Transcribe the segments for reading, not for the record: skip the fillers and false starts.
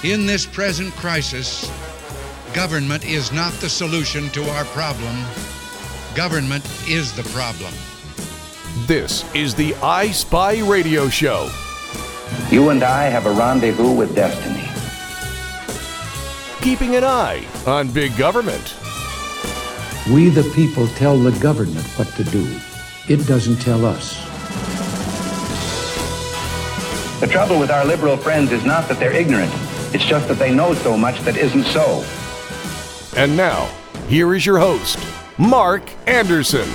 In this present crisis, government is not the solution to our problem. Government is the problem. This is the I Spy Radio Show. You and I have a rendezvous with destiny. Keeping an eye on big government. We the people tell the government what to do. It doesn't tell us. The trouble with our liberal friends is not that they're ignorant. It's just that they know so much that isn't so. And now, here is your host, Mark Anderson.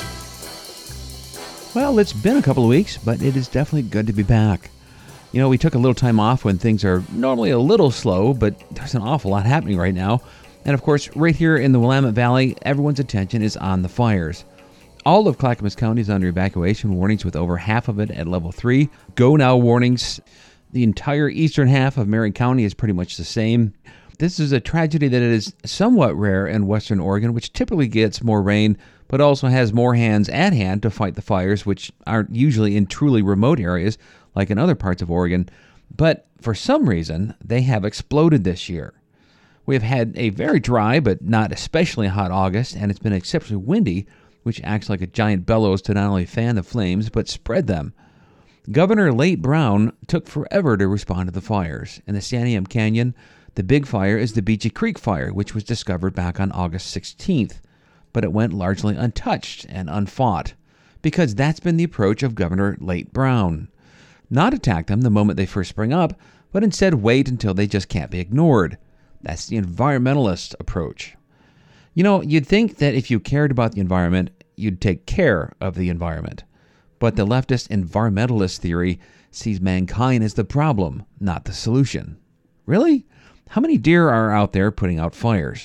Well, it's been a couple of weeks, but it is definitely good to be back. You know, we took a little time off when things are normally a little slow, but there's an awful lot happening right now. And of course, right here in the Willamette Valley, everyone's attention is on the fires. All of Clackamas County is under evacuation warnings, with over half of it at level 3. Go now warnings. The entire eastern half of Marion County is pretty much the same. This is a tragedy that is somewhat rare in western Oregon, which typically gets more rain, but also has more hands at hand to fight the fires, which aren't usually in truly remote areas like in other parts of Oregon. But for some reason, they have exploded this year. We have had a very dry but not especially hot August, and it's been exceptionally windy, which acts like a giant bellows to not only fan the flames, but spread them. Governor Late Brown took forever to respond to the fires. In the Santiam Canyon, the big fire is the Beachy Creek fire, which was discovered back on August 16th, but it went largely untouched and unfought, because that's been the approach of Governor Late Brown. Not attack them the moment they first spring up, but instead wait until they just can't be ignored. That's the environmentalist approach. You know, you'd think that if you cared about the environment, you'd take care of the environment. But the leftist environmentalist theory sees mankind as the problem, not the solution. Really? How many deer are out there putting out fires?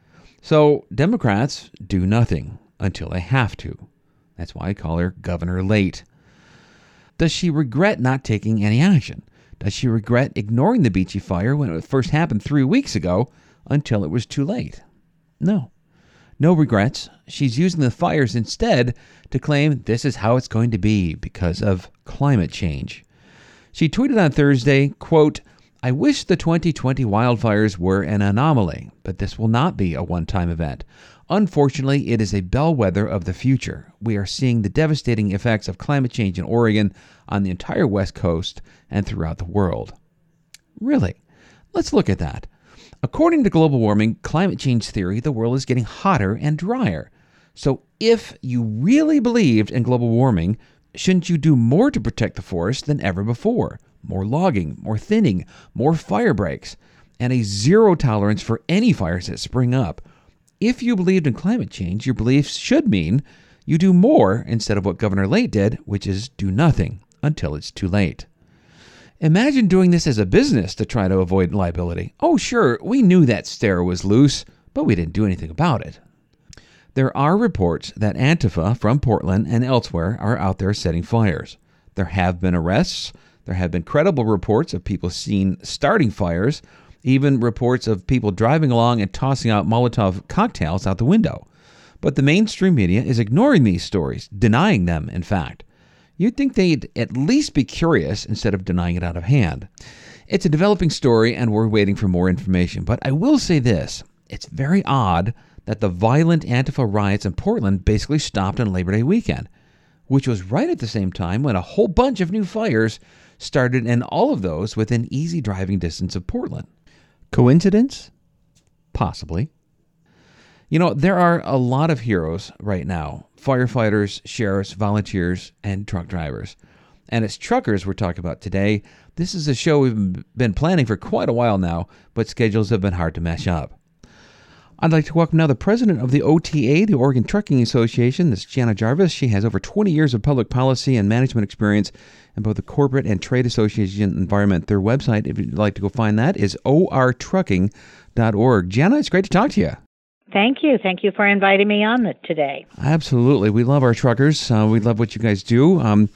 So Democrats do nothing until they have to. That's why I call her Governor Late. Does she regret not taking any action? Does she regret ignoring the Beachy fire when it first happened 3 weeks ago until it was too late? No. No regrets. She's using the fires instead to claim this is how it's going to be because of climate change. She tweeted on Thursday, quote, "I wish the 2020 wildfires were an anomaly, but this will not be a one-time event. Unfortunately, it is a bellwether of the future. We are seeing the devastating effects of climate change in Oregon, on the entire West Coast, and throughout the world." Really? Let's look at that. According to global warming climate change theory, the world is getting hotter and drier. So if you really believed in global warming, shouldn't you do more to protect the forest than ever before? More logging, more thinning, more fire breaks, and a zero tolerance for any fires that spring up. If you believed in climate change, your beliefs should mean you do more instead of what Governor Late did, which is do nothing until it's too late. Imagine doing this as a business to try to avoid liability. Oh, sure, we knew that stair was loose, but we didn't do anything about it. There are reports that Antifa from Portland and elsewhere are out there setting fires. There have been arrests. There have been credible reports of people seen starting fires, even reports of people driving along and tossing out Molotov cocktails out the window. But the mainstream media is ignoring these stories, denying them, in fact. You'd think they'd at least be curious instead of denying it out of hand. It's a developing story, and we're waiting for more information. But I will say this. It's very odd that the violent Antifa riots in Portland basically stopped on Labor Day weekend, which was right at the same time when a whole bunch of new fires started, and all of those within easy driving distance of Portland. Coincidence? Possibly. You know, there are a lot of heroes right now. Firefighters, sheriffs, volunteers, and truck drivers. And it's truckers we're talking about today. This is a show we've been planning for quite a while now, but schedules have been hard to mesh up. I'd like to welcome now the president of the OTA, the Oregon Trucking Association. This is Jana Jarvis. She has over 20 years of public policy and management experience in both the corporate and trade association environment. Their website, if you'd like to go find that, is ortrucking.org. Jana, it's great to talk to you. Thank you. Thank you for inviting me on today. Absolutely. We love our truckers. We love what you guys do. So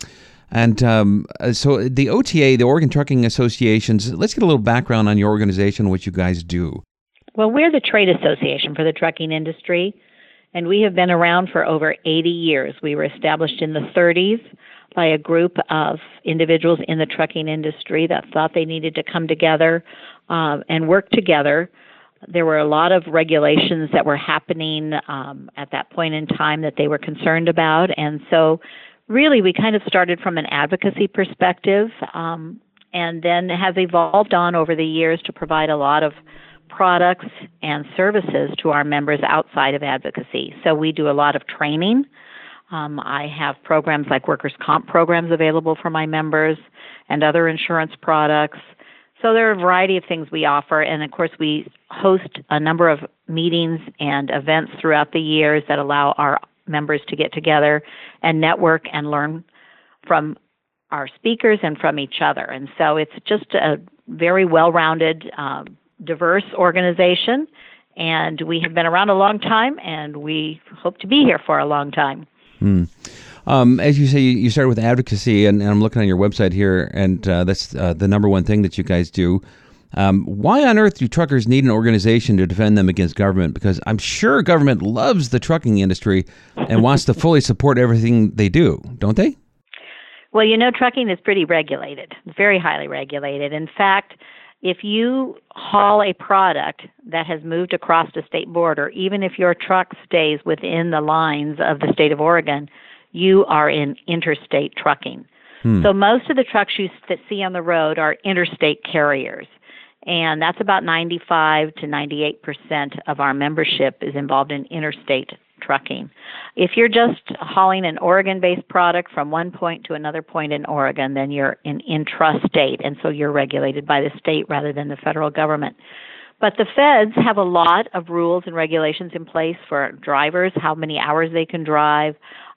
the OTA, the Oregon Trucking Associations, let's get a little background on your organization, what you guys do. Well, we're the trade association for the trucking industry, and we have been around for over 80 years. We were established in the 30s by a group of individuals in the trucking industry that thought they needed to come together and work together. There were a lot of regulations that were happening at that point in time that they were concerned about. And so really we kind of started from an advocacy perspective and then have evolved on over the years to provide a lot of products and services to our members outside of advocacy. So we do a lot of training. I have programs like workers' comp programs available for my members and other insurance products. So there are a variety of things we offer, and of course we host a number of meetings and events throughout the years that allow our members to get together and network and learn from our speakers and from each other. And so it's just a very well-rounded, diverse organization, and we have been around a long time, and we hope to be here for a long time. As you say, you started with advocacy, and I'm looking on your website here, and that's the number one thing that you guys do. Why on earth do truckers need an organization to defend them against government? Because I'm sure government loves the trucking industry and wants to fully support everything they do, don't they? Well, trucking is pretty regulated. It's very highly regulated. In fact, if you haul a product that has moved across the state border, even if your truck stays within the lines of the state of Oregon, you are in interstate trucking. So most of the trucks you see on the road are interstate carriers, and that's about 95 to 98% of our membership is involved in interstate trucking. If you're just hauling an Oregon-based product from one point to another point in Oregon, then you're in intrastate, and so you're regulated by the state rather than the federal government. But the feds have a lot of rules and regulations in place for drivers, how many hours they can drive,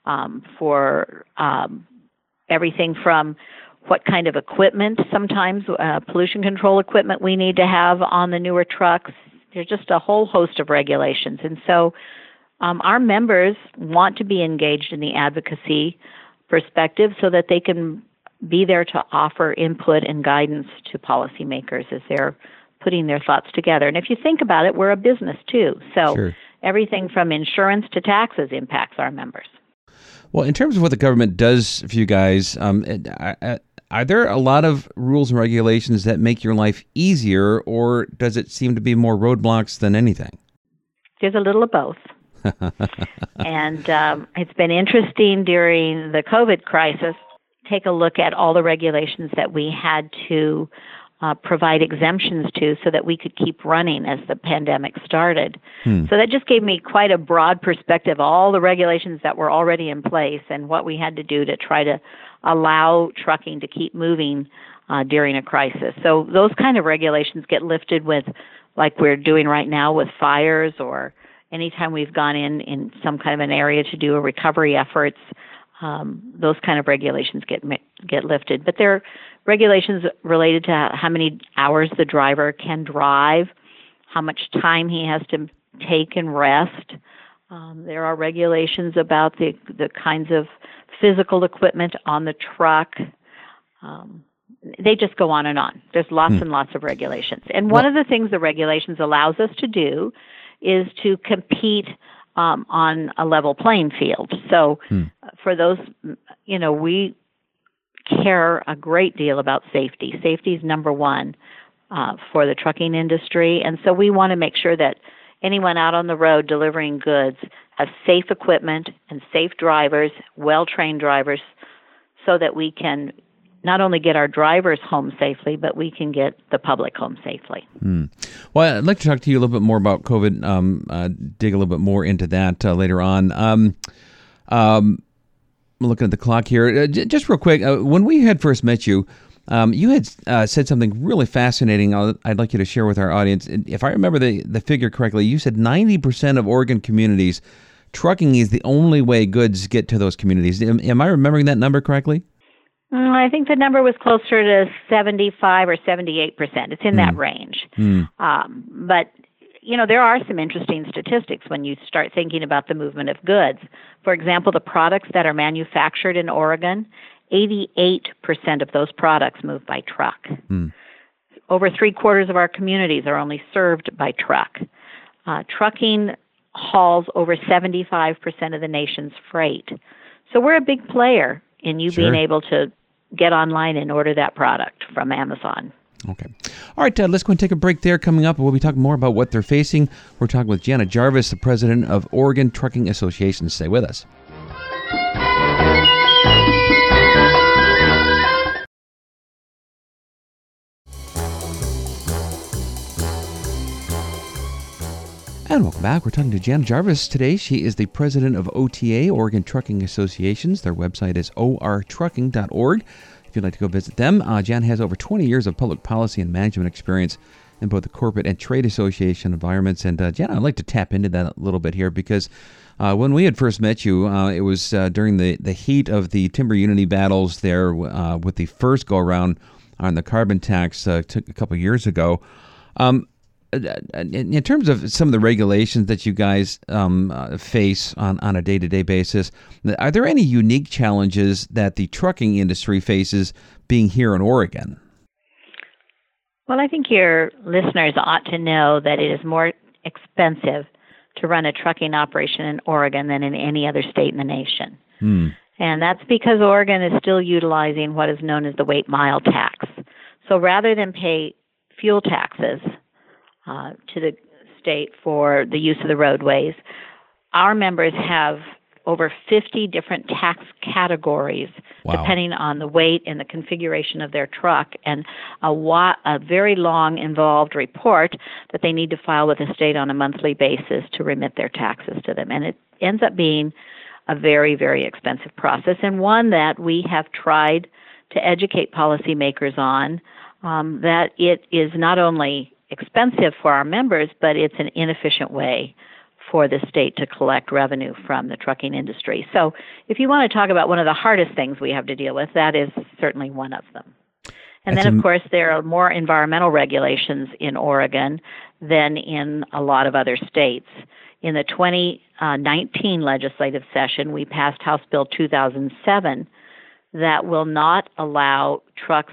for everything from what kind of equipment, sometimes pollution control equipment we need to have on the newer trucks. There's just a whole host of regulations. And so our members want to be engaged in the advocacy perspective so that they can be there to offer input and guidance to policymakers as they're putting their thoughts together. And if you think about it, we're a business too. So everything from insurance to taxes impacts our members. Well, in terms of what the government does for you guys, are there a lot of rules and regulations that make your life easier, or does it seem to be more roadblocks than anything? There's a little of both. And it's been interesting during the COVID crisis, take a look at all the regulations that we had to provide exemptions to so that we could keep running as the pandemic started. So that just gave me quite a broad perspective, all the regulations that were already in place and what we had to do to try to allow trucking to keep moving during a crisis. So those kind of regulations get lifted with, like we're doing right now with fires, or anytime we've gone in some kind of an area to do a recovery efforts, those kind of regulations get lifted. But there are regulations related to how many hours the driver can drive, how much time he has to take and rest. There are regulations about the kinds of physical equipment on the truck. They just go on and on. There's lots and lots of regulations. And one of the things the regulations allows us to do is to compete on a level playing field. So for those, we care a great deal about safety. Safety is number one for the trucking industry. And so we want to make sure that anyone out on the road delivering goods has safe equipment and safe drivers, well-trained drivers, so that we can not only get our drivers home safely, but we can get the public home safely. Well, I'd like to talk to you a little bit more about COVID, dig a little bit more into that later on. I'm looking at the clock here. Just real quick, when we had first met you, you had said something really fascinating I'd like you to share with our audience. If I remember the figure correctly, you said 90% of Oregon communities, trucking is the only way goods get to those communities. Am I remembering that number correctly? I think the number was closer to 75 or 78%. It's in that range. But, there are some interesting statistics when you start thinking about the movement of goods. For example, the products that are manufactured in Oregon, 88% of those products move by truck. Over 3/4 of our communities are only served by truck. Trucking hauls over 75% of the nation's freight. So we're a big player in you Sure. being able to get online and order that product from Amazon. Okay. All right, let's go and take a break there. Coming up, we'll be talking more about what they're facing. We're talking with Jana Jarvis, the president of Oregon Trucking Association. Stay with us. And welcome back. We're talking to Jana Jarvis today. She is the president of OTA, Oregon Trucking Associations. Their website is ortrucking.org. If you'd like to go visit them, Jan has over 20 years of public policy and management experience in both the corporate and trade association environments. And Jan, I'd like to tap into that a little bit here because when we had first met you, it was during the heat of the Timber Unity battles there with the first go-around on the carbon tax took a couple years ago. In terms of some of the regulations that you guys face on a day-to-day basis, are there any unique challenges that the trucking industry faces being here in Oregon? Well, I think your listeners ought to know that it is more expensive to run a trucking operation in Oregon than in any other state in the nation. And that's because Oregon is still utilizing what is known as the weight mile tax. So rather than pay fuel taxes to the state for the use of the roadways, our members have over 50 different tax categories, depending on the weight and the configuration of their truck, and a very long, involved report that they need to file with the state on a monthly basis to remit their taxes to them. And it ends up being a very, very expensive process, and one that we have tried to educate policymakers on, that it is not only expensive for our members, but it's an inefficient way for the state to collect revenue from the trucking industry. So if you want to talk about one of the hardest things we have to deal with, that is certainly one of them. And then, of course, there are more environmental regulations in Oregon than in a lot of other states. In the 2019 legislative session, we passed House Bill 2007 that will not allow trucks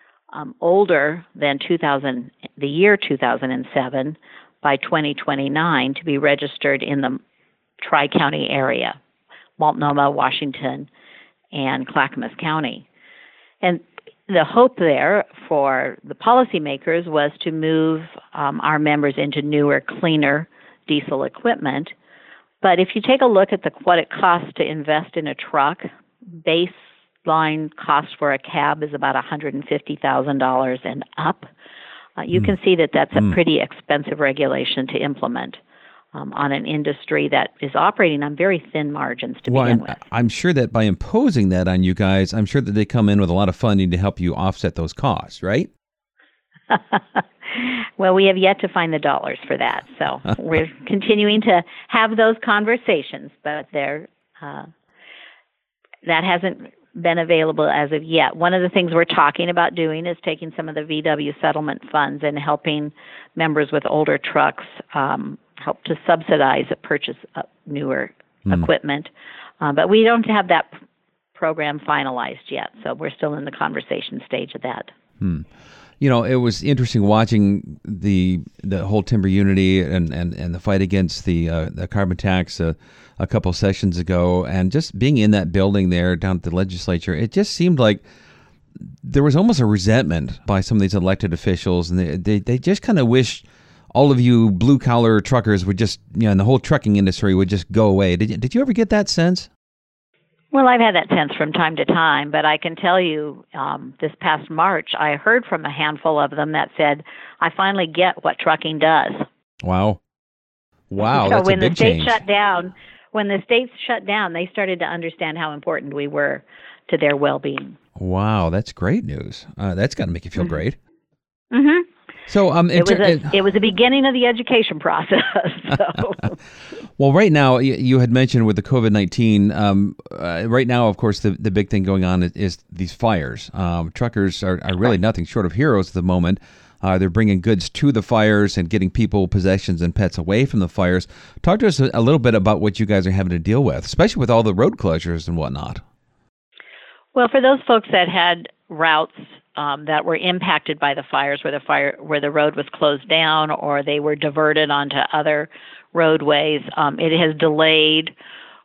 older than the year 2007 by 2029 to be registered in the Tri-County area, Multnomah, Washington, and Clackamas County. And the hope there for the policymakers was to move our members into newer, cleaner diesel equipment. But if you take a look at what it costs to invest in a truck, baseline cost for a cab is about $150,000 and up. You can see that that's a pretty expensive regulation to implement on an industry that is operating on very thin margins to begin with. I'm sure that by imposing that on you guys, I'm sure that they come in with a lot of funding to help you offset those costs, right? Well, we have yet to find the dollars for that, so we're continuing to have those conversations, but that hasn't been available as of yet. One of the things we're talking about doing is taking some of the VW settlement funds and helping members with older trucks help to subsidize the purchase of newer equipment. But we don't have that program finalized yet, so we're still in the conversation stage of that. You know, it was interesting watching the whole Timber Unity and the fight against the carbon tax a couple sessions ago, and just being in that building there down at the legislature. It just seemed like there was almost a resentment by some of these elected officials, and they just kind of wish all of you blue collar truckers would just, and the whole trucking industry would just go away. Did you ever get that sense? Well, I've had that sense from time to time, but I can tell you this past March, I heard from a handful of them that said, I finally get what trucking does. Wow, so that's a big change. When the states shut down, they started to understand how important we were to their well-being. Wow, that's great news. That's got to make you feel great. Mm-hmm. So it was the beginning of the education process. So. Well, right now, you had mentioned with the COVID-19, right now, of course, the big thing going on is these fires. Truckers are really nothing short of heroes at the moment. They're bringing goods to the fires and getting people, possessions, and pets away from the fires. Talk to us a little bit about what you guys are having to deal with, especially with all the road closures and whatnot. Well, for those folks that had routes that were impacted by the fires, where the road was closed down or they were diverted onto other roadways, it has delayed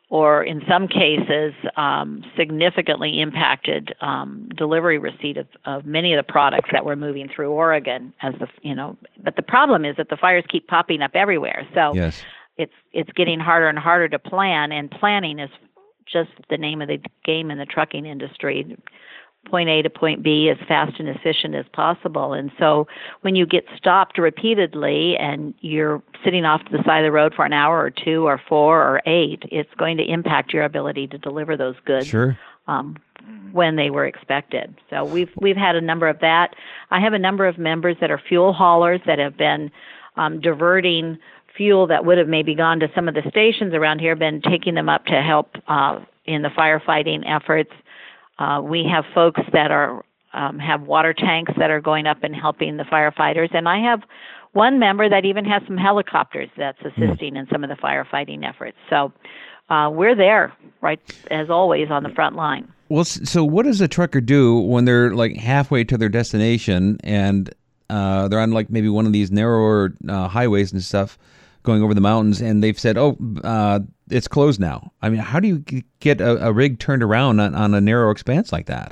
or in some cases significantly impacted delivery receipt of many of the products that were moving through Oregon. But the problem is that the fires keep popping up everywhere. So Yes. it's getting harder and harder to plan, and planning is just the name of the game in the trucking industry. Point A to point B as fast and efficient as possible. And so when you get stopped repeatedly and you're sitting off to the side of the road for an hour or 2 or 4 or 8, it's going to impact your ability to deliver those goods. Sure. When they were expected. So we've had a number of that. I have a number of members that are fuel haulers that have been diverting fuel that would have maybe gone to some of the stations around here, been taking them up to help in the firefighting efforts. We have folks that are have water tanks that are going up and helping the firefighters, and I have one member that even has some helicopters that's assisting in some of the firefighting efforts. So we're there, right, as always, on the front line. Well, so what does a trucker do when they're like halfway to their destination and they're on like maybe one of these narrower highways and stuff going over the mountains, and they've said, it's closed now? I mean, how do you get a rig turned around on a narrow expanse like that?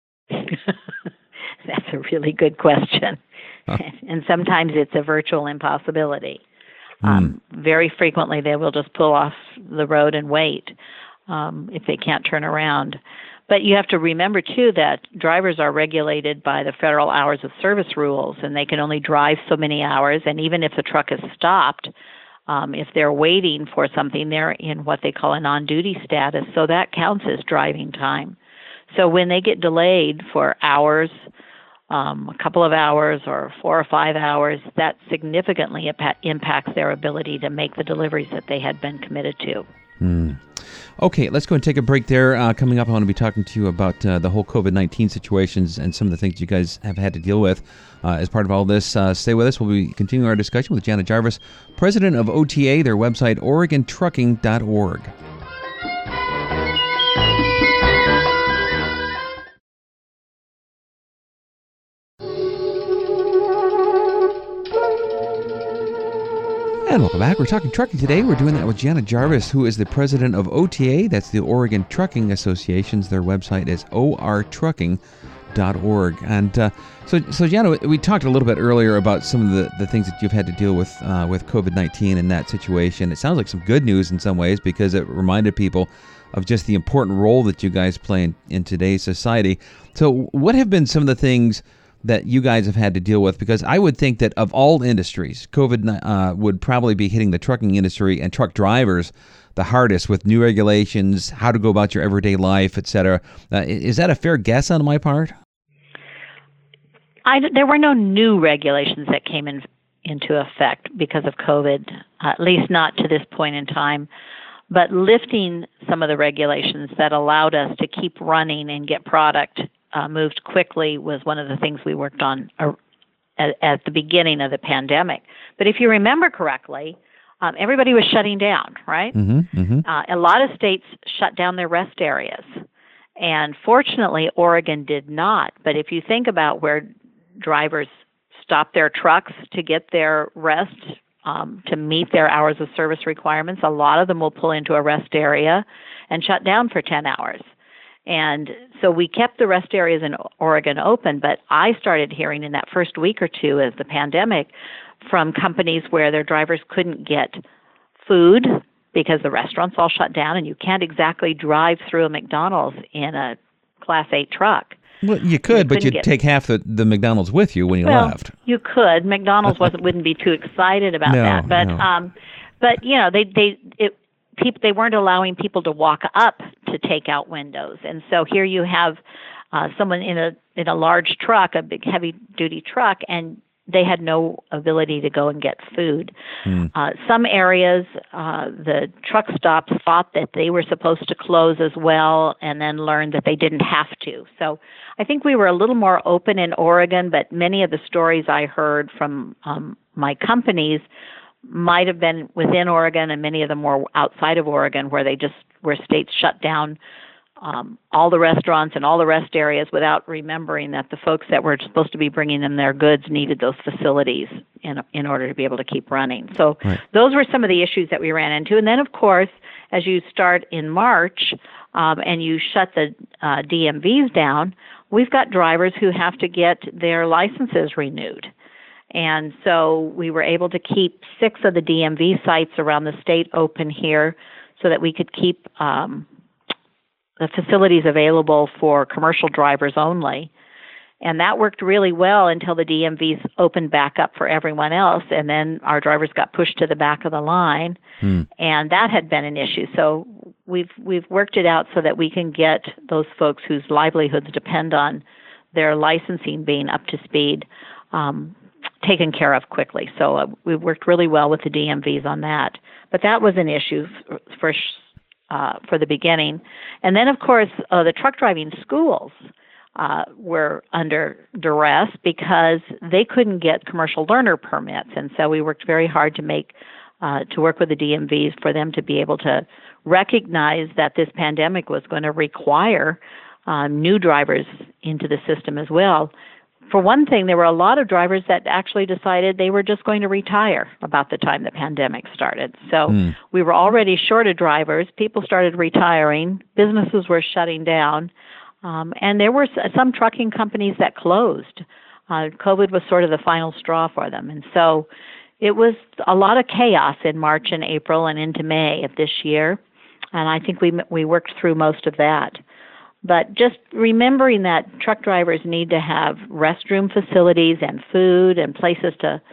That's a really good question. Huh. And sometimes it's a virtual impossibility. Very frequently, they will just pull off the road and wait if they can't turn around. But you have to remember, too, that drivers are regulated by the federal hours of service rules, and they can only drive so many hours. And even if the truck is stopped, if they're waiting for something, they're in what they call a non-duty status, so that counts as driving time. So when they get delayed for hours, a couple of hours or 4 or 5 hours, that significantly impacts their ability to make the deliveries that they had been committed to. Okay, let's go and take a break there. Coming up, I want to be talking to you about the whole COVID-19 situations and some of the things you guys have had to deal with as part of all this. Stay with us. We'll be continuing our discussion with Jana Jarvis, president of OTA, their website, OregonTrucking.org. And welcome back. We're talking trucking today. We're doing that with Jana Jarvis, who is the president of OTA. That's the Oregon Trucking Associations. Their website is ortrucking.org. And so Jana, we talked a little bit earlier about some of the things that you've had to deal with COVID-19 in that situation. It sounds like some good news in some ways because it reminded people of just the important role that you guys play in today's society. So what have been some of the things that you guys have had to deal with? Because I would think that of all industries, COVID would probably be hitting the trucking industry and truck drivers the hardest with new regulations, how to go about your everyday life, et cetera. Is that a fair guess on my part? There were no new regulations that came into effect because of COVID, at least not to this point in time. But lifting some of the regulations that allowed us to keep running and get product moved quickly was one of the things we worked on at the beginning of the pandemic. But if you remember correctly, everybody was shutting down, right? Mm-hmm, mm-hmm. A lot of states shut down their rest areas. And fortunately, Oregon did not. But if you think about where drivers stop their trucks to get their rest, to meet their hours of service requirements, a lot of them will pull into a rest area and shut down for 10 hours. And so we kept the rest areas in Oregon open, but I started hearing in that first week or two of the pandemic from companies where their drivers couldn't get food because the restaurants all shut down, and you can't exactly drive through a McDonald's in a Class 8 truck. Well, you could, but you'd take half the McDonald's with you when you left. You could. McDonald's wouldn't be too excited about that, but you know, they weren't allowing people to walk up to takeout windows, and so here you have someone in a large truck, a big heavy duty truck, and they had no ability to go and get food. Some areas, the truck stops thought that they were supposed to close as well, and then learned that they didn't have to. So I think we were a little more open in Oregon, but many of the stories I heard from my companies might have been within Oregon, and many of them were outside of Oregon, where states shut down all the restaurants and all the rest areas without remembering that the folks that were supposed to be bringing them their goods needed those facilities in order to be able to keep running. So Those were some of the issues that we ran into. And then, of course, as you start in March and you shut the DMVs down, we've got drivers who have to get their licenses renewed. And so we were able to keep 6 of the DMV sites around the state open here so that we could keep the facilities available for commercial drivers only. And that worked really well until the DMVs opened back up for everyone else, and then our drivers got pushed to the back of the line, and that had been an issue. So we've worked it out so that we can get those folks whose livelihoods depend on their licensing being up to speed taken care of quickly. So we've worked really well with the DMVs on that. But that was an issue for the beginning. And then, of course, the truck driving schools were under duress because they couldn't get commercial learner permits. And so we worked very hard to work with the DMVs for them to be able to recognize that this pandemic was going to require new drivers into the system as well. For one thing, there were a lot of drivers that actually decided they were just going to retire about the time the pandemic started. So we were already short of drivers. People started retiring. Businesses were shutting down. And there were some trucking companies that closed. COVID was sort of the final straw for them. And so it was a lot of chaos in March and April and into May of this year. And I think we worked through most of that. But just remembering that truck drivers need to have restroom facilities and food and places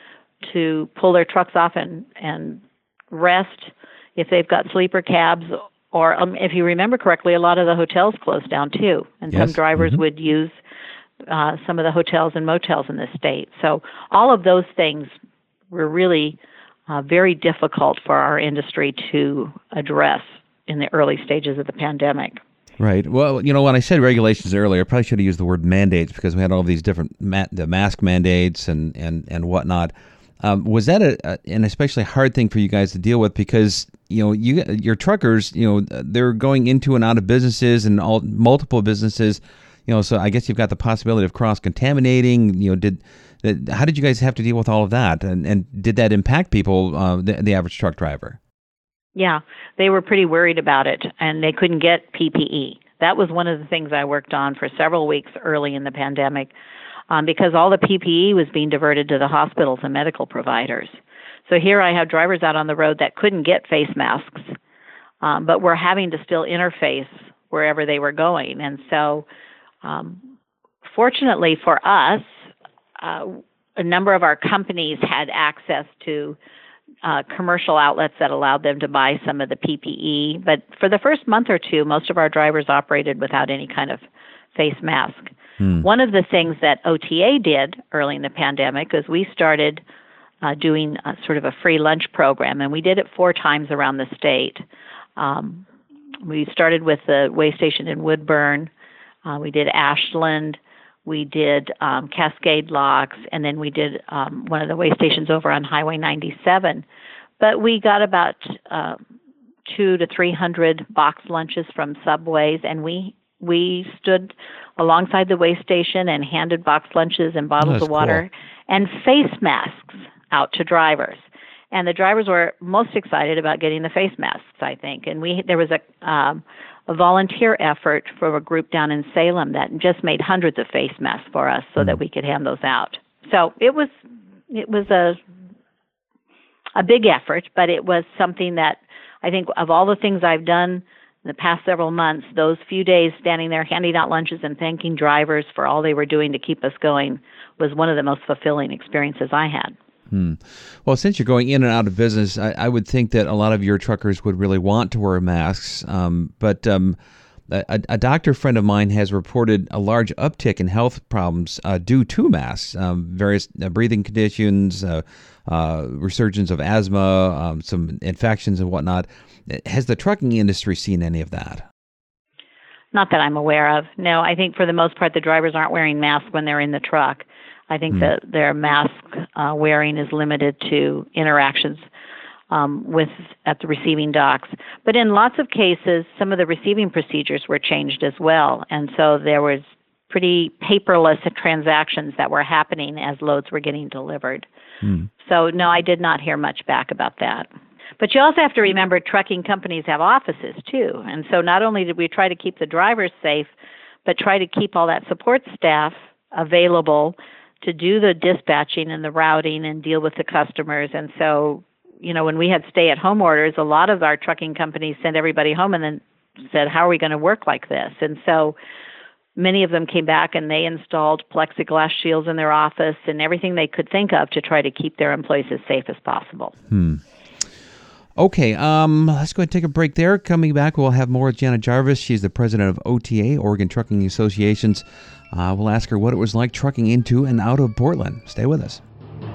to pull their trucks off and rest if they've got sleeper cabs. Or if you remember correctly, a lot of the hotels closed down too, and some drivers would use some of the hotels and motels in the state. So all of those things were really very difficult for our industry to address in the early stages of the pandemic. Right. Well, when I said regulations earlier, I probably should have used the word mandates because we had all these different the mask mandates and whatnot. Was that an especially hard thing for you guys to deal with because your truckers, they're going into and out of businesses and multiple businesses, so I guess you've got the possibility of cross-contaminating. How did you guys have to deal with all of that, and did that impact people, the average truck driver? Yeah, they were pretty worried about it, and they couldn't get PPE. That was one of the things I worked on for several weeks early in the pandemic. Because all the PPE was being diverted to the hospitals and medical providers. So here I have drivers out on the road that couldn't get face masks, but were having to still interface wherever they were going. And so fortunately for us, a number of our companies had access to commercial outlets that allowed them to buy some of the PPE. But for the first month or two, most of our drivers operated without any kind of face mask. One of the things that OTA did early in the pandemic is we started doing sort of a free lunch program, and we did it 4 times around the state. We started with the way station in Woodburn. We did Ashland. We did Cascade Locks, and then we did one of the way stations over on Highway 97. But we got about 200 to 300 box lunches from Subways, and we stood alongside the way station and handed box lunches and bottles of water and face masks out to drivers. And the drivers were most excited about getting the face masks, I think. And there was a volunteer effort from a group down in Salem that just made hundreds of face masks for us so that we could hand those out. So it was a big effort, but it was something that I think of all the things I've done in the past several months, those few days standing there handing out lunches and thanking drivers for all they were doing to keep us going was one of the most fulfilling experiences I had. Well, since you're going in and out of business, I would think that a lot of your truckers would really want to wear masks. But a doctor friend of mine has reported a large uptick in health problems due to masks, various breathing conditions, resurgence of asthma, some infections and whatnot. Has the trucking industry seen any of that? Not that I'm aware of. No, I think for the most part, the drivers aren't wearing masks when they're in the truck. I think that their mask wearing is limited to interactions at the receiving docks. But in lots of cases, some of the receiving procedures were changed as well. And so there was pretty paperless transactions that were happening as loads were getting delivered. So, no, I did not hear much back about that. But you also have to remember trucking companies have offices too. And so not only did we try to keep the drivers safe, but try to keep all that support staff available to do the dispatching and the routing and deal with the customers. And so, when we had stay-at-home orders, a lot of our trucking companies sent everybody home and then said, how are we going to work like this? And so many of them came back and they installed plexiglass shields in their office and everything they could think of to try to keep their employees as safe as possible. Okay, let's go ahead and take a break there. Coming back, we'll have more with Jana Jarvis. She's the president of OTA, Oregon Trucking Associations. We'll ask her what it was like trucking into and out of Portland. Stay with us.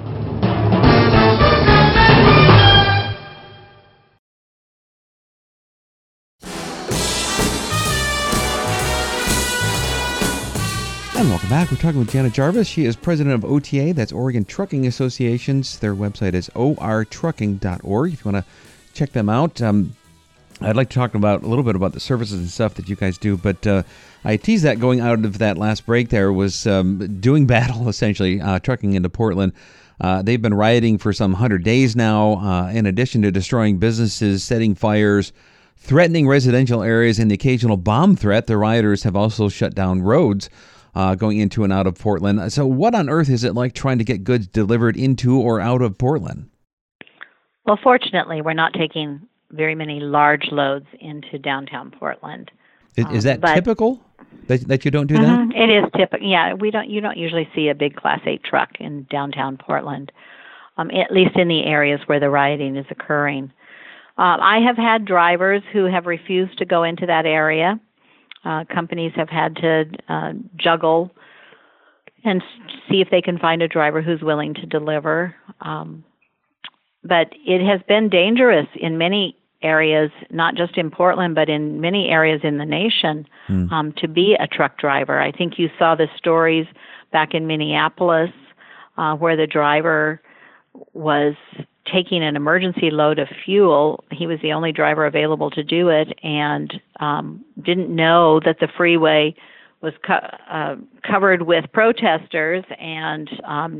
And welcome back. We're talking with Jana Jarvis. She is president of OTA, that's Oregon Trucking Associations. Their website is ortrucking.org if you want to check them out. I'd like to talk about a little bit about the services and stuff that you guys do, but I teased that going out of that last break there was doing battle, essentially, trucking into Portland. They've been rioting for some 100 days now, in addition to destroying businesses, setting fires, threatening residential areas, and the occasional bomb threat. The rioters have also shut down roads going into and out of Portland. So what on earth is it like trying to get goods delivered into or out of Portland? Well, fortunately, we're not taking very many large loads into downtown Portland. Is that typical that you don't do that? It is typical. Yeah, you don't usually see a big Class 8 truck in downtown Portland, at least in the areas where the rioting is occurring. I have had drivers who have refused to go into that area. Companies have had to juggle and see if they can find a driver who's willing to deliver. But it has been dangerous in many areas, not just in Portland, but in many areas in the nation, to be a truck driver. I think you saw the stories back in Minneapolis where the driver was taking an emergency load of fuel. He was the only driver available to do it and didn't know that the freeway was covered with protesters and,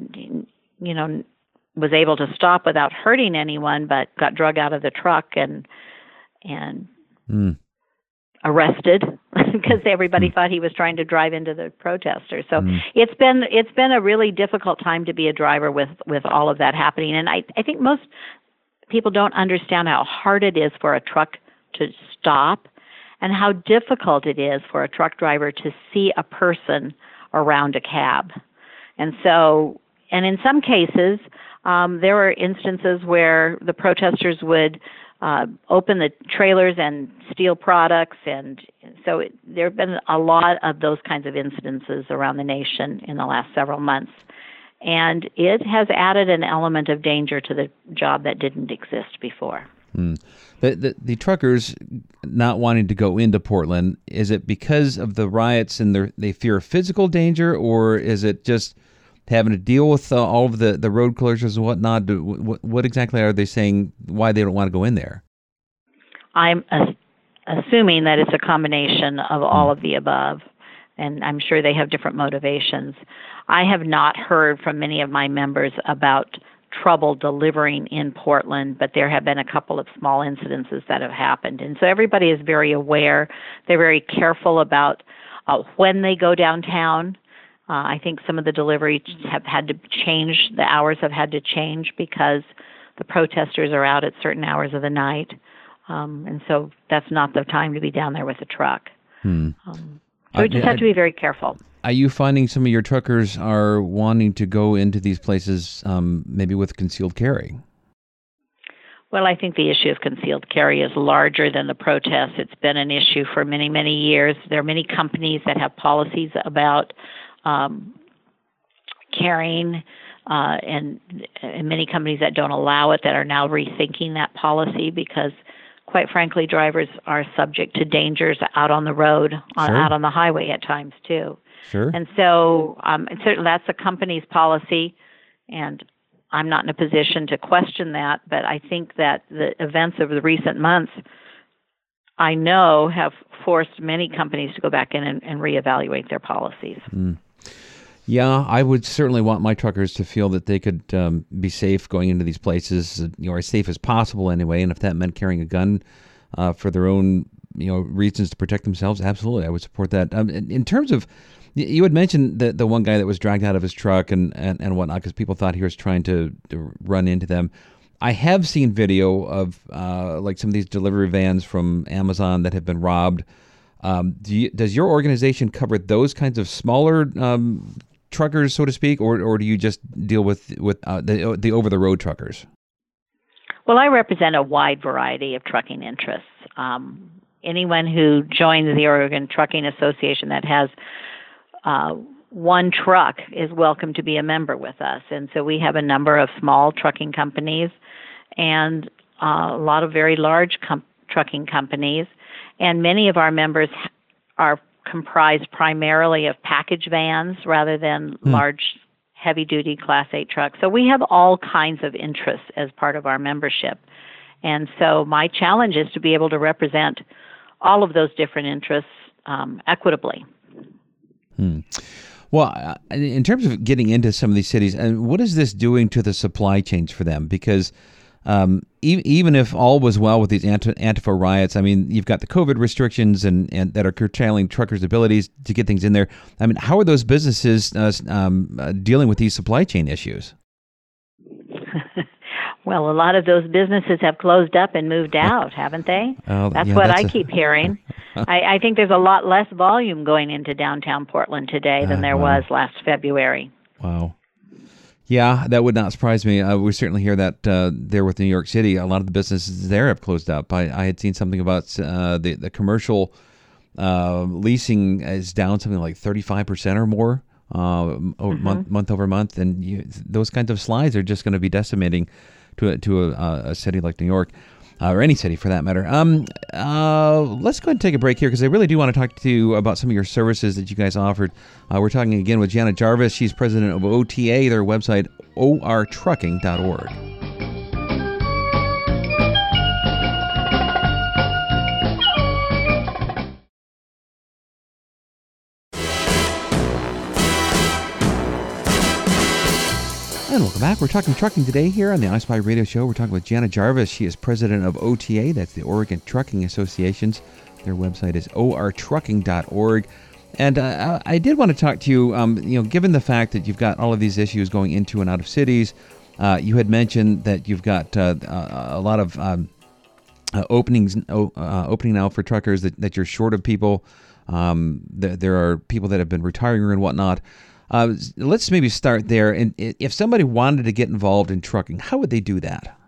was able to stop without hurting anyone, but got drug out of the truck and arrested because everybody thought he was trying to drive into the protesters. So it's been a really difficult time to be a driver with all of that happening. And I think most people don't understand how hard it is for a truck to stop and how difficult it is for a truck driver to see a person around a cab. And in some cases, there were instances where the protesters would open the trailers and steal products, and so there have been a lot of those kinds of incidences around the nation in the last several months. And it has added an element of danger to the job that didn't exist before. The truckers not wanting to go into Portland, is it because of the riots and they fear physical danger, or is it just having to deal with all of the road closures and whatnot? What exactly are they saying why they don't want to go in there? I'm assuming that it's a combination of all of the above, and I'm sure they have different motivations. I have not heard from many of my members about trouble delivering in Portland, but there have been a couple of small incidences that have happened. And so everybody is very aware. They're very careful about when they go downtown. I think some of the deliveries have had to change. The hours have had to change because the protesters are out at certain hours of the night. And so that's not the time to be down there with a truck. So we just have to be very careful. Are you finding some of your truckers are wanting to go into these places maybe with concealed carry? Well, I think the issue of concealed carry is larger than the protests. It's been an issue for many, many years. There are many companies that have policies about carrying, and many companies that don't allow it that are now rethinking that policy because, quite frankly, drivers are subject to dangers out on the road, out on the highway at times too. Sure. And so certainly that's a company's policy, and I'm not in a position to question that, but I think that the events of the recent months, I know, have forced many companies to go back in and reevaluate their policies. Yeah, I would certainly want my truckers to feel that they could be safe going into these places, as safe as possible anyway. And if that meant carrying a gun for their own, reasons to protect themselves, absolutely, I would support that. In terms of, you had mentioned the one guy that was dragged out of his truck and whatnot because people thought he was trying to run into them. I have seen video of like some of these delivery vans from Amazon that have been robbed. Does your organization cover those kinds of smaller truckers, so to speak, or do you just deal with the over-the-road truckers? Well, I represent a wide variety of trucking interests. Anyone who joins the Oregon Trucking Association that has one truck is welcome to be a member with us. And so we have a number of small trucking companies and a lot of very large trucking companies. And many of our members are comprised primarily of package vans rather than large, heavy-duty Class 8 trucks. So we have all kinds of interests as part of our membership. And so my challenge is to be able to represent all of those different interests equitably. Well, in terms of getting into some of these cities, and what is this doing to the supply chains for them? Because even if all was well with these Antifa riots, I mean, you've got the COVID restrictions and that are curtailing truckers' abilities to get things in there. I mean, how are those businesses dealing with these supply chain issues? Well, a lot of those businesses have closed up and moved out, haven't they? That's what I keep hearing. I think there's a lot less volume going into downtown Portland today than there was last February. Wow. Yeah, that would not surprise me. We certainly hear that there with New York City. A lot of the businesses there have closed up. I had seen something about the commercial leasing is down something like 35% or more month over month. And those kinds of slides are just going to be decimating to a city like New York. Or any city for that matter. Let's go ahead and take a break here because I really do want to talk to you about some of your services that you guys offered. We're talking again with Janet Jarvis. She's president of OTA, their website, ortrucking.org. And welcome back. We're talking trucking today here on the iSpy Radio Show. We're talking with Janet Jarvis. She is president of OTA. That's the Oregon Trucking Associations. Their website is ortrucking.org. And I did want to talk to you, given the fact that you've got all of these issues going into and out of cities, you had mentioned that you've got a lot of opening now for truckers, that you're short of people. There are people that have been retiring and whatnot. Let's maybe start there. And if somebody wanted to get involved in trucking, how would they do that?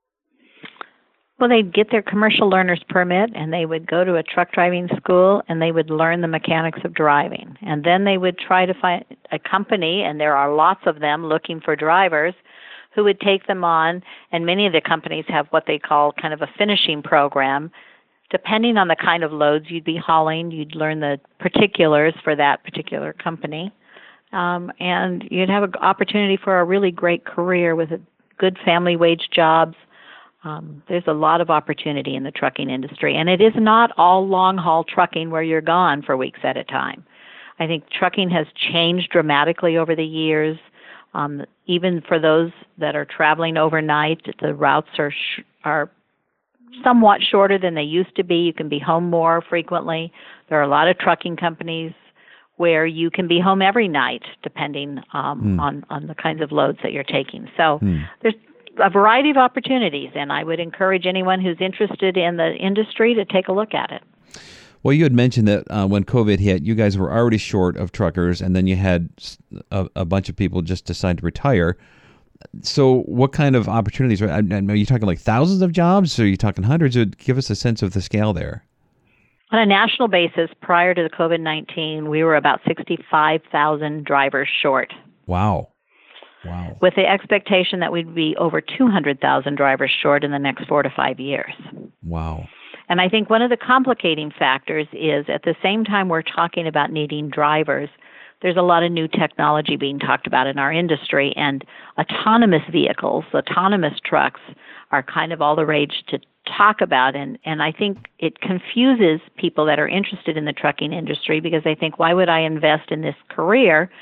Well, they'd get their commercial learner's permit, and they would go to a truck driving school, and they would learn the mechanics of driving. And then they would try to find a company, and there are lots of them looking for drivers, who would take them on. And many of the companies have what they call kind of a finishing program. Depending on the kind of loads you'd be hauling, you'd learn the particulars for that particular company. And you'd have an opportunity for a really great career with a good family wage jobs. There's a lot of opportunity in the trucking industry. And it is not all long-haul trucking where you're gone for weeks at a time. I think trucking has changed dramatically over the years. Even for those that are traveling overnight, the routes are somewhat shorter than they used to be. You can be home more frequently. There are a lot of trucking companies where you can be home every night, depending on the kinds of loads that you're taking. So there's a variety of opportunities, and I would encourage anyone who's interested in the industry to take a look at it. Well, you had mentioned that when COVID hit, you guys were already short of truckers, and then you had a bunch of people just decide to retire. So what kind of opportunities? Are you talking like thousands of jobs, or are you talking hundreds? Give us a sense of the scale there. On a national basis, prior to the COVID-19, we were about 65,000 drivers short. Wow. With the expectation that we'd be over 200,000 drivers short in the next 4 to 5 years. Wow. And I think one of the complicating factors is at the same time we're talking about needing drivers, there's a lot of new technology being talked about in our industry, and autonomous vehicles, autonomous trucks are kind of all the rage to talk about, and I think it confuses people that are interested in the trucking industry because they think, why would I invest in this career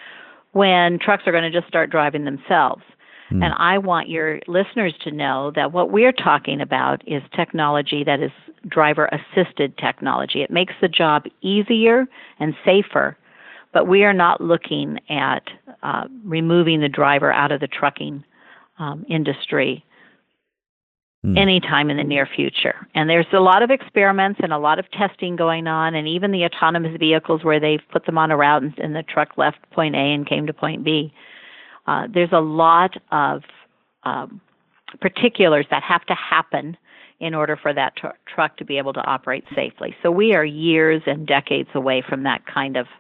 when trucks are going to just start driving themselves. And I want your listeners to know that what we're talking about is technology that is driver-assisted technology. It makes the job easier and safer, but we are not looking at removing the driver out of the trucking industry anytime in the near future. And there's a lot of experiments and a lot of testing going on, and even the autonomous vehicles where they've put them on a route and the truck left point A and came to point B. There's a lot of particulars that have to happen in order for that truck to be able to operate safely. So we are years and decades away from that kind of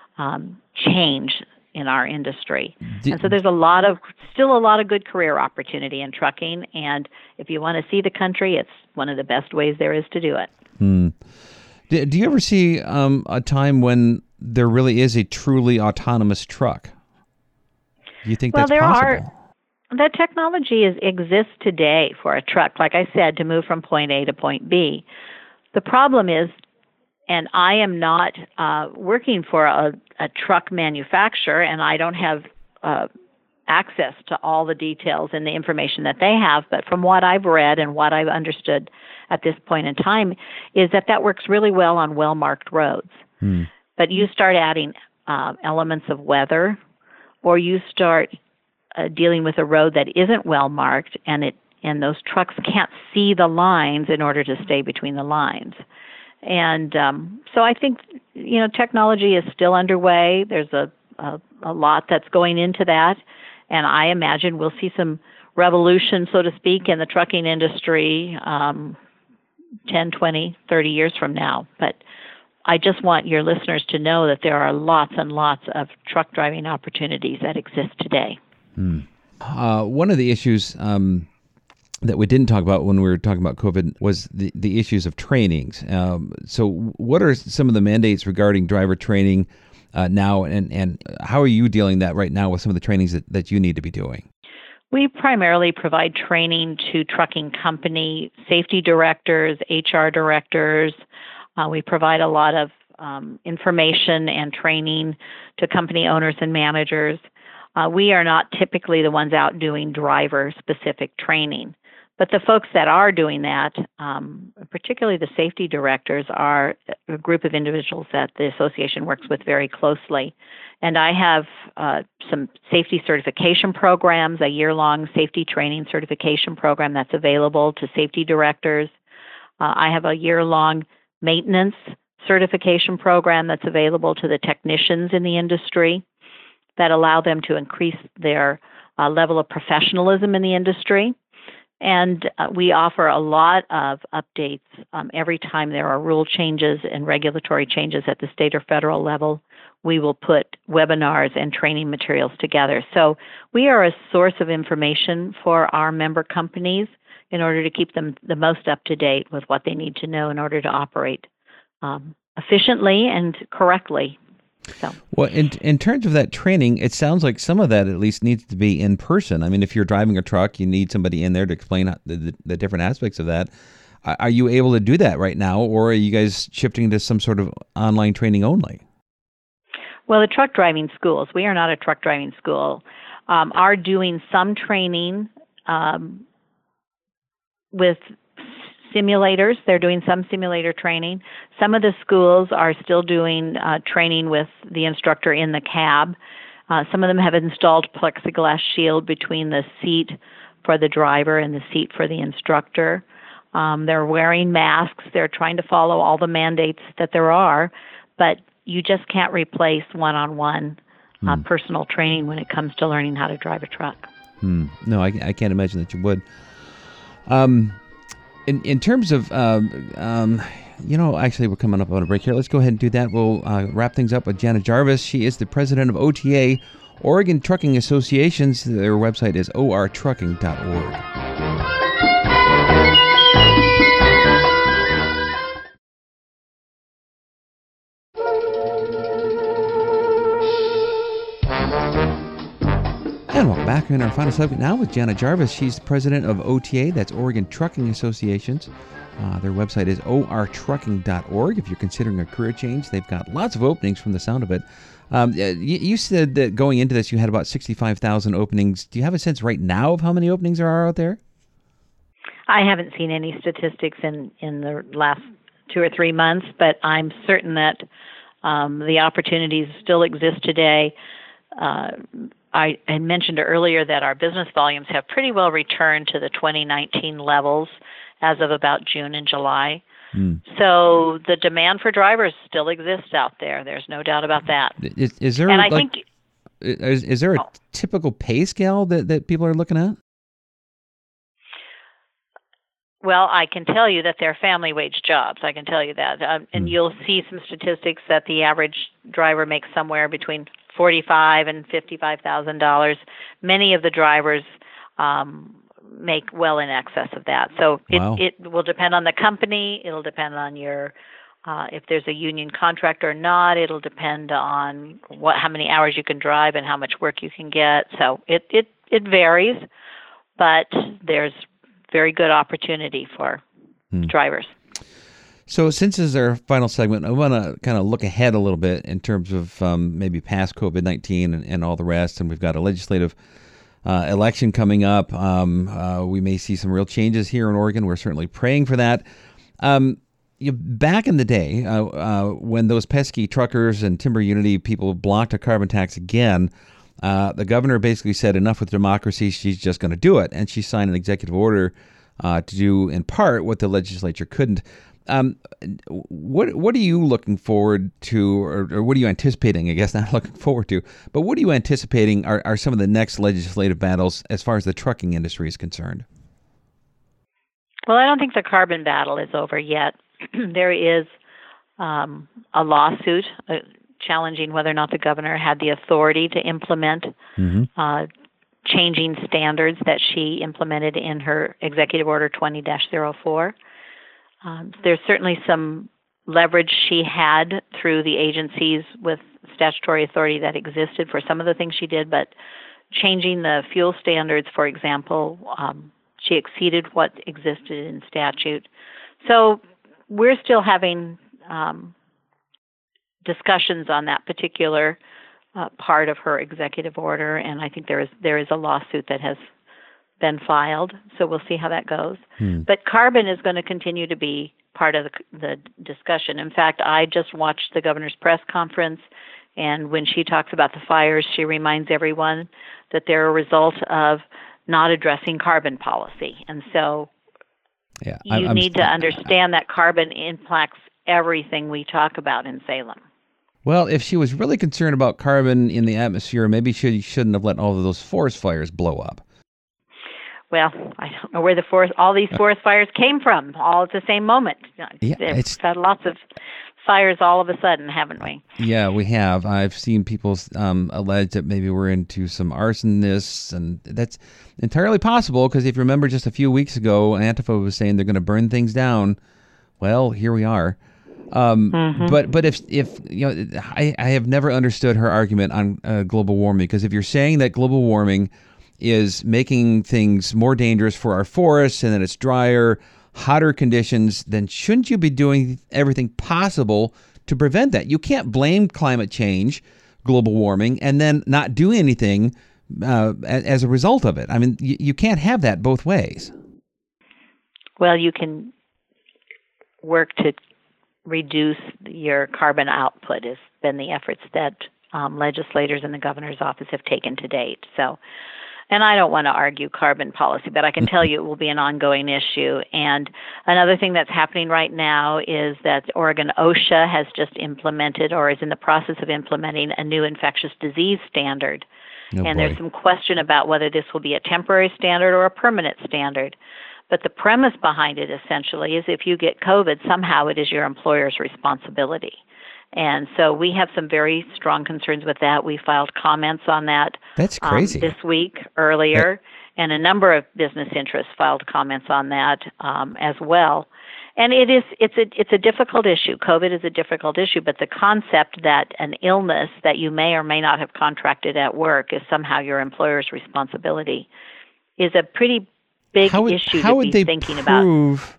change in our industry. And so there's still a lot of good career opportunity in trucking. And if you want to see the country, it's one of the best ways there is to do it. Do you ever see a time when there really is a truly autonomous truck? Do you think that's possible? The technology exists today for a truck, like I said, to move from point A to point B. The problem is, and I am not working for a truck manufacturer, and I don't have access to all the details and the information that they have, but from what I've read and what I've understood at this point in time is that works really well on well-marked roads. But you start adding elements of weather, or you start dealing with a road that isn't well marked, and those trucks can't see the lines in order to stay between the lines. And so I think technology is still underway. There's a lot that's going into that, and I imagine we'll see some revolution, so to speak, in the trucking industry 10, 20, 30 years from now. But I just want your listeners to know that there are lots and lots of truck driving opportunities that exist today. One of the issues that we didn't talk about when we were talking about COVID was the issues of trainings. So what are some of the mandates regarding driver training now, and how are you dealing that right now with some of the trainings that you need to be doing? We primarily provide training to trucking company safety directors, HR directors. We provide a lot of information and training to company owners and managers. We are not typically the ones out doing driver-specific training, but the folks that are doing that, particularly the safety directors, are a group of individuals that the association works with very closely. And I have some safety certification programs, a year-long safety training certification program that's available to safety directors. I have a year-long maintenance certification program that's available to the technicians in the industry that allow them to increase their level of professionalism in the industry. And we offer a lot of updates every time there are rule changes and regulatory changes at the state or federal level. We will put webinars and training materials together. So we are a source of information for our member companies in order to keep them the most up to date with what they need to know in order to operate efficiently and correctly. So. Well, in terms of that training, it sounds like some of that at least needs to be in person. I mean, if you're driving a truck, you need somebody in there to explain the different aspects of that. Are you able to do that right now, or are you guys shifting to some sort of online training only? Well, the truck driving schools, we are not a truck driving school, are doing some training with simulators. They're doing some simulator training. Some of the schools are still doing training with the instructor in the cab. Some of them have installed plexiglass shield between the seat for the driver and the seat for the instructor. They're wearing masks. They're trying to follow all the mandates that there are, but you just can't replace one-on-one personal training when it comes to learning how to drive a truck. No, I can't imagine that you would. In terms of, actually we're coming up on a break here. Let's go ahead and do that. We'll wrap things up with Janet Jarvis. She is the president of OTA, Oregon Trucking Associations. Their website is ortrucking.org. And welcome back. We're in our final segment now with Janet Jarvis. She's the president of OTA, that's Oregon Trucking Associations. Their website is ortrucking.org. If you're considering a career change, they've got lots of openings from the sound of it. You said that going into this, you had about 65,000 openings. Do you have a sense right now of how many openings there are out there? I haven't seen any statistics in the last 2 or 3 months, but I'm certain that the opportunities still exist today. I had mentioned earlier that our business volumes have pretty well returned to the 2019 levels as of about June and July. So the demand for drivers still exists out there. There's no doubt about that. Is there, and is there a typical pay scale that people are looking at? Well, I can tell you that they're family wage jobs. I can tell you that. And you'll see some statistics that the average driver makes somewhere between $45,000 and $55,000. Many of the drivers make well in excess of that. So it will depend on the company. It'll depend on your if there's a union contract or not. It'll depend on how many hours you can drive and how much work you can get. So it varies, but there's very good opportunity for drivers. So since this is our final segment, I want to kind of look ahead a little bit in terms of maybe past COVID-19 and all the rest. And we've got a legislative election coming up. We may see some real changes here in Oregon. We're certainly praying for that. Back in the day, when those pesky truckers and Timber Unity people blocked a carbon tax again, the governor basically said, enough with democracy, she's just going to do it. And she signed an executive order to do, in part, what the legislature couldn't. What are you looking forward to, or what are you anticipating, I guess, not looking forward to, but what are you anticipating are some of the next legislative battles as far as the trucking industry is concerned? Well, I don't think the carbon battle is over yet. There is a lawsuit challenging whether or not the governor had the authority to implement changing standards that she implemented in her Executive Order 20-04. There's certainly some leverage she had through the agencies with statutory authority that existed for some of the things she did, but changing the fuel standards, for example, she exceeded what existed in statute. So we're still having discussions on that particular part of her executive order, and I think there is a lawsuit that has been filed, so we'll see how that goes. But carbon is going to continue to be part of the discussion. In fact, I just watched the governor's press conference, and when she talks about the fires, she reminds everyone that they're a result of not addressing carbon policy. And so you need to understand that carbon impacts everything we talk about in Salem. Well, if she was really concerned about carbon in the atmosphere, maybe she shouldn't have let all of those forest fires blow up. Well, I don't know where all these forest fires came from, all at the same moment. Yeah, We've had lots of fires all of a sudden, haven't we? Yeah, we have. I've seen people allege that maybe we're into some arsonists, and that's entirely possible because if you remember just a few weeks ago, Antifa was saying they're going to burn things down. Well, here we are. But if you know, I have never understood her argument on global warming, because if you're saying that global warming is making things more dangerous for our forests and that it's drier, hotter conditions, then shouldn't you be doing everything possible to prevent that? You can't blame climate change, global warming, and then not do anything as a result of it. I mean, you can't have that both ways. Well, you can work to reduce your carbon output has been the efforts that legislators in the governor's office have taken to date. So, and I don't want to argue carbon policy, but I can tell you it will be an ongoing issue. And another thing that's happening right now is that Oregon OSHA has just implemented or is in the process of implementing a new infectious disease standard. And there's some question about whether this will be a temporary standard or a permanent standard. But the premise behind it essentially is if you get COVID, somehow it is your employer's responsibility. And so we have some very strong concerns with that. We filed comments on that. That's crazy. This week, earlier, and a number of business interests filed comments on that as well. And it's a difficult issue. COVID is a difficult issue, but the concept that an illness that you may or may not have contracted at work is somehow your employer's responsibility is a pretty big issue to be thinking about.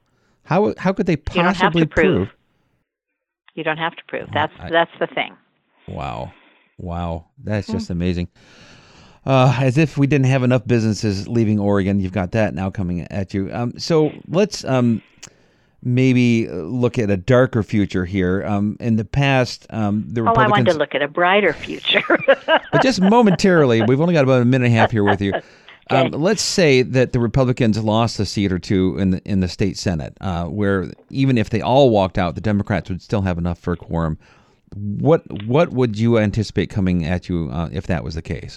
How could they possibly prove? You don't have to prove. That's the thing. Wow. That's just amazing. As if we didn't have enough businesses leaving Oregon. You've got that now coming at you. So let's maybe look at a darker future here. In the past, the Republicans... I wanted to look at a brighter future. But just momentarily, we've only got about a minute and a half here with you. Okay. Let's say that the Republicans lost a seat or two in the state Senate, where even if they all walked out, the Democrats would still have enough for a quorum. What would you anticipate coming at you if that was the case?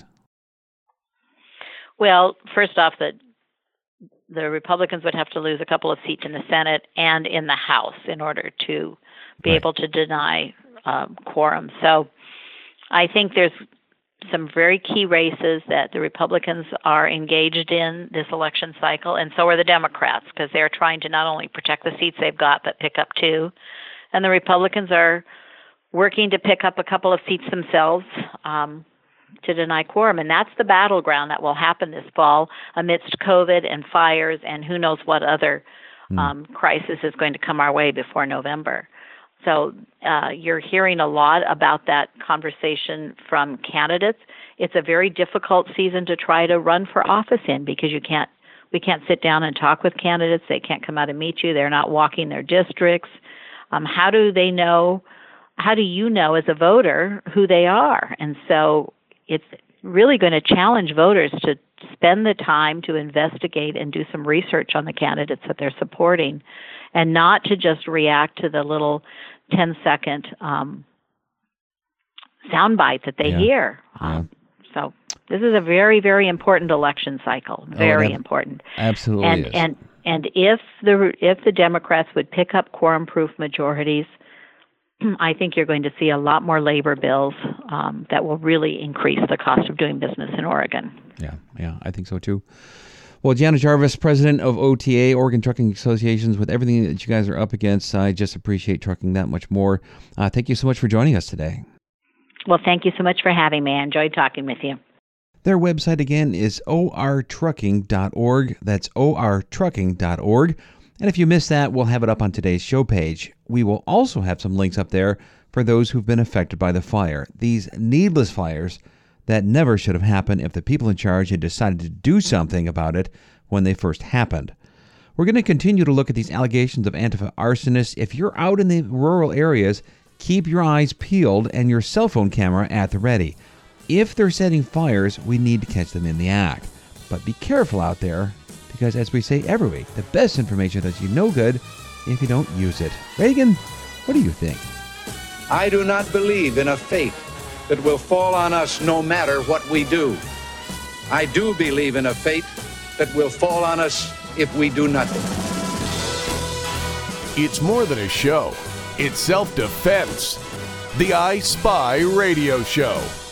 Well, first off, the Republicans would have to lose a couple of seats in the Senate and in the House in order to be able to deny quorum. So I think there's some very key races that the Republicans are engaged in this election cycle, and so are the Democrats, because they're trying to not only protect the seats they've got, but pick up two. And the Republicans are working to pick up a couple of seats themselves to deny quorum. And that's the battleground that will happen this fall amidst COVID and fires and who knows what other crisis is going to come our way before November. So you're hearing a lot about that conversation from candidates. It's a very difficult season to try to run for office in, because we can't sit down and talk with candidates. They can't come out and meet you. They're not walking their districts. How do you know as a voter who they are? And so it's really going to challenge voters to spend the time to investigate and do some research on the candidates that they're supporting, and not to just react to the little 10-second soundbite that they hear. So this is a very, very important election cycle. Very important. Absolutely. And if the Democrats would pick up quorum-proof majorities, I think you're going to see a lot more labor bills that will really increase the cost of doing business in Oregon. Yeah, I think so too. Well, Jana Jarvis, president of OTA, Oregon Trucking Associations, with everything that you guys are up against, I just appreciate trucking that much more. Thank you so much for joining us today. Well, thank you so much for having me. I enjoyed talking with you. Their website again is ortrucking.org. That's ortrucking.org. And if you missed that, we'll have it up on today's show page. We will also have some links up there for those who've been affected by the fire. These needless fires that never should have happened if the people in charge had decided to do something about it when they first happened. We're going to continue to look at these allegations of Antifa arsonists. If you're out in the rural areas, keep your eyes peeled and your cell phone camera at the ready. If they're setting fires, we need to catch them in the act. But be careful out there, because as we say every week, the best information does you no good if you don't use it. Reagan, what do you think? I do not believe in a fate that will fall on us no matter what we do. I do believe in a fate that will fall on us if we do nothing. It's more than a show. It's self-defense. The I Spy Radio Show.